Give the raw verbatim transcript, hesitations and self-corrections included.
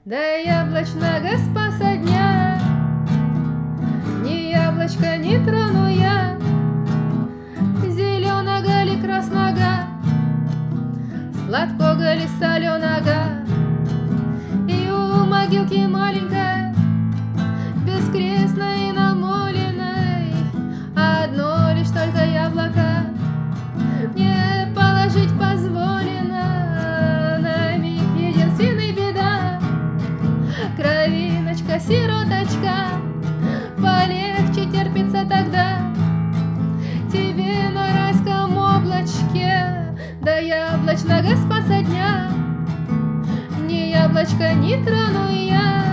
Да яблочного спаса дня, ни яблочко не трону я, зеленого ли красного, сладкого ли соленого. И у могилки маленькой, бескрестной и намоленной, одно лишь только яблоко мне положить позволено. На миг единственный беда, кровиночка, сироточка, полегче терпится тогда тебе на райском облачке. До яблочного спаса дня ни яблочко не трону я.